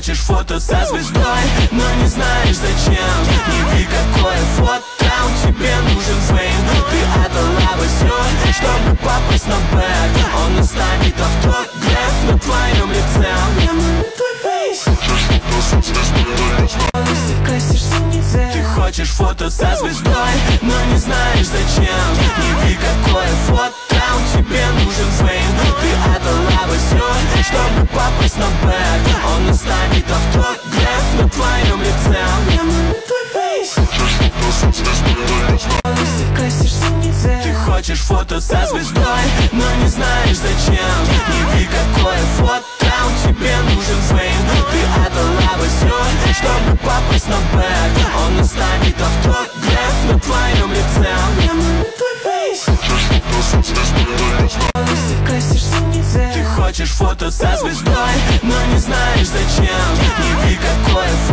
хочешь фото со звездой, но не знаешь зачем. Не ви какое фото, тебе нужен фейм. Ты отдала бы все, чтобы попасть на бэк. Он оставит автограф на твоем лице. Я мою твой фейс. Ты хочешь фото со звездой, но не знаешь зачем. Не ви какое фото, тебе нужен фейм. Ты отдала бы все, чтобы попасть на бэк. Он оставит автограф на твоем лице. Я мою твой фейс. Ты хочешь фото со звездой, но не знаешь зачем. Не ви какое фото, тебе нужен фейм. Ты отдала бы все, чтобы попасть на бэк. Он оставит автограф на твоем лице. Я мою твой фейс. Ты хочешь фото со звездой, но не знаешь зачем. Не ви какое